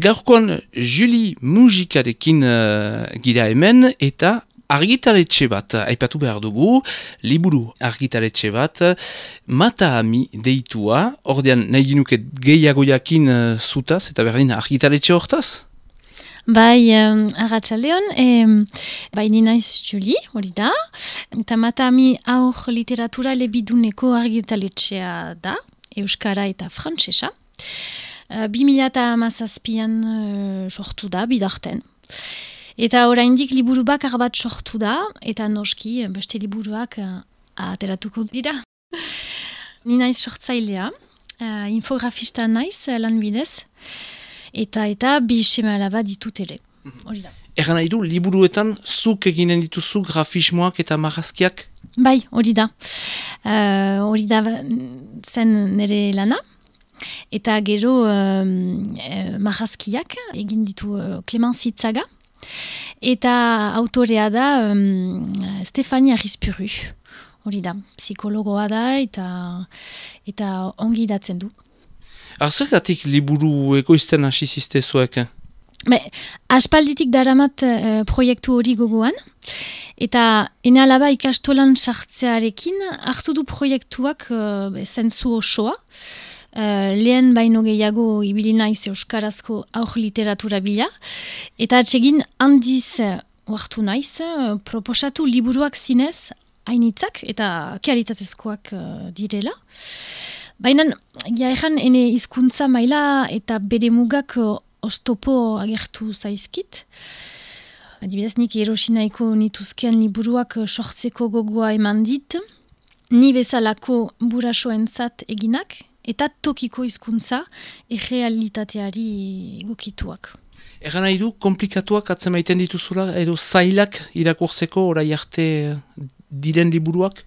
Gaurkoan Julie Mujikarekin gira hemen eta argitaletxe bat aipatu behar dugu, liburu argitaletxe bat, Mata Ami deitua, ordean nahi ginuke gehiago jakin zutaz eta berdin argitaletxe hortaz? Bai, arratsaldeon, bai ni naiz Julie, hori da, eta Mata Ami aur literatura elebiduneko argitaletxea da, euskara eta frantsesa. 2017an sortu da, bidarten. Eta oraindik liburu bakar bat sortu da, eta noski beste liburuak ateratuko dira. Ni naiz sortzailea, infografista naiz lanbidez, eta bi seme-alaba ditut ere. Hori da. Egan nahi du, liburuetan zuk eginen dituzu grafismoak eta marrazkiak? Bai, hori da. Hori da zen nire lana. Eta gero marrazkiak egin ditu Clemence Itzaga. Eta autorea da Stefania Arrizpuru. Hori da, psikologoa da eta ongi idatzen du. Zergatik liburu ekoizten hasi ziztezuek? Aspalditik daramat proiektu hori gogoan. Eta ene alaba ikastolan sartzearekin hartu du proiektuak zentzu osoa. Lehen baino gehiago ibili naiz euskarazko aur literatura bila. Eta atsegin handiz hartu naiz, proposatu liburuak zinez hainitzak eta kalitatezkoak direla. Baina, jaeran ene hizkuntza maila eta bere mugak oztopo agertu zaizkit. Adibidez, nik erosinaiko nituzkean liburuak sortzeko gogoa eman dit. Ni bezalako burasoentzat eginak. Eta tokiko hizkuntza errealitateari egokituak. Egan nahi du, komplikatuak atzemaiten dituzula, edo zailak irakurtzeko orai arte diren liburuak?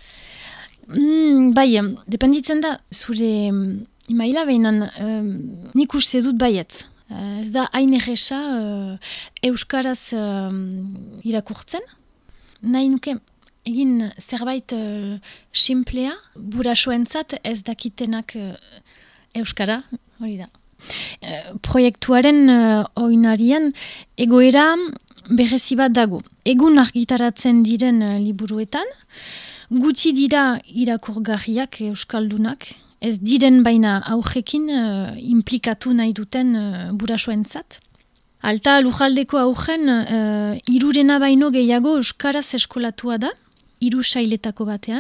Bai, dependitzen da, zure imaila behinan nik uste dut baietz. Ez da hain erresa euskaraz irakurtzen. Nahi nuke, egin zerbait simplea, burasoentzat ez dakitenak euskara, hori da. Proiektuaren oinarian egoera berezi bat dago. Egun argitaratzen diren liburuetan, gutxi dira irakurgarriak euskaldunak, ez diren baina aurrekin implikatu nahi duten burasoentzat. Alta lujaldeko aurren, hirurena baino gehiago euskaraz eskolatua da, 3 sailetako batean.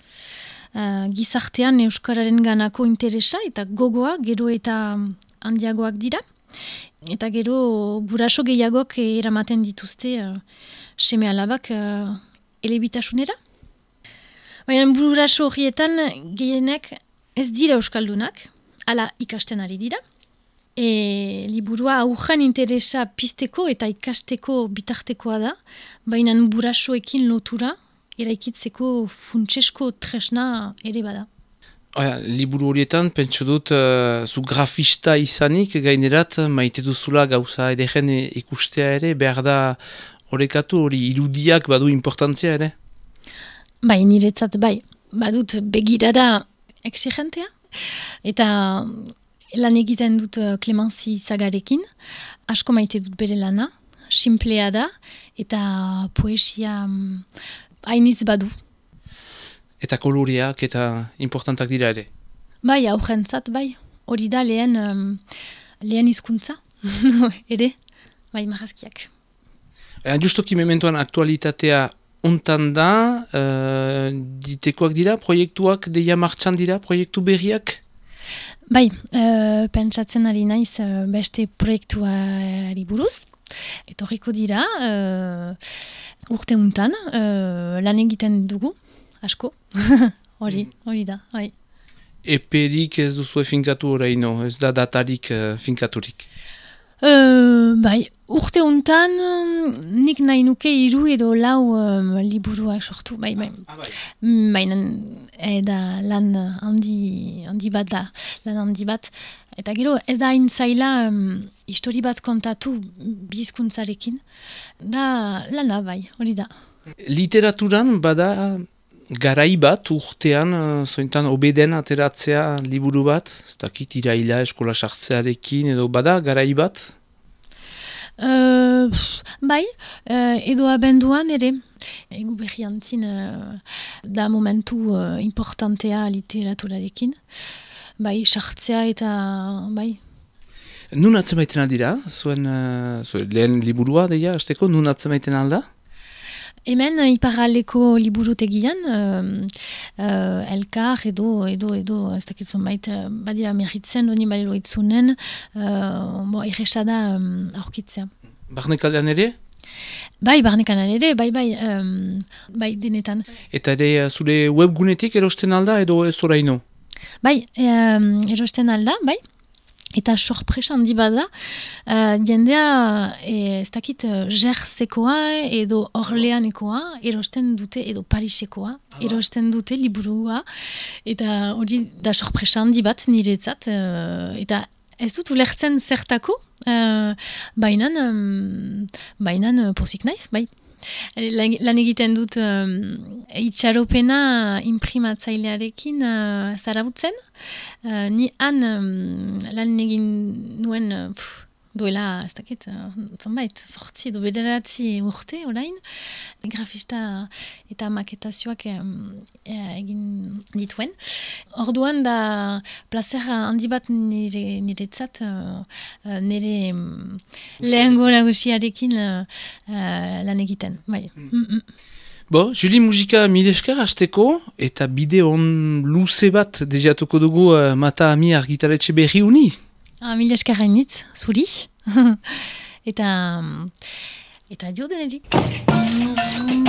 Gizartean euskararen ganako interesa eta gogoa gero eta handiagoak dira. Eta gero buraso gehiagok eramaten dituzte seme-alabak elebitasunera. Baina buraso horietan gehienek ez dira euskaldunak, hala ikasten ari dira. Liburua aurren interesa pizteko eta ikasteko bitartekoa da, baina burasoekin lotura eraikitzeko funtsesko tresna ere bada. Liburu horietan, pentsu dut, zu grafista izanik, gainerat, maite duzula gauza edegen ikustea ere, behar da horrekatu hori irudiak badu importantzia ere? Bai, niretzat bai, badut begirada exigentea, eta lan egiten dut Clemence Itzagarekin, asko maite dut bere lana, simplea da, eta poesia hainiz badu. Eta koloreak eta importantak dira ere? Bai, aurrentzat, bai. Hori da lehen hizkuntza, ere, bai, marrazkiak. Justoki mementoan aktualitatea ontan da, ditekoak dira, proiektuak deia martxan dira, proiektu berriak? Bai, pentsatzen ari naiz beste proiektuari buruz. Etorriko dira, urte untan, lan egiten dugu, asko. Hori da, bai. Eperik ez duzu finkatu oraino, ez da datarik finkaturik? Bai, urte untan nik nahi nuke 3 edo 4 liburuak sortu, bai. Baina da lan handi bat da, Eta gero ez da hain zaila histori bat kontatu bizkuntzarekin, da lana bai, hori da. Literaturan bada Garai bat urtean, zointan obeden ateratzea liburu bat, ez dakit iraila eskola sartzearekin edo bada, garai bat? Bai, edo abenduan ere. Egu berriantzin da momentu importantea literaturarekin. Bai, sartzea eta bai. Nun atzemaiten aldira? Zuen lehen liburua, deia, azteko, nun atzemaiten alda? Hemen iparraldeko liburutegian, elkar edo, ez dakit zonbait, badira merritzen, doni balelo itzunen, erresada aurkitzea. Barnekaldean ere? Bai, barnekanan ere, bai, denetan. Eta ere zure webgunetik erosten alda edo ez oraino? Bai, erosten alda, bai. Eta sorpresa handi bada, jendea, ez dakit, Jersekoa edo Orleanekoa erosten dute, edo Parisekoa erosten dute liburua. Eta hori da sorpresa handi bat niretzat, eta ez dut ulertzen zertako, bainan pozik naiz, bai. Lan egiten dut itxaropena imprimatzailearekin zarabutzen. Ni han lan egin nuen duela, ez dakit, zonbait, 8 edo 9 urte orain. Grafista eta maketazioak egin dituen. Orduan da plazer handi bat niretzat nire lehengo nagusiarekin lan egiten. Bai. Bo, Julie Mujika mideskar hasteko eta bide on luze bat deziatuko dugu Mata Ami argitaletxe berri uni. Mila esker hainitz, zuri. eta dio deneri.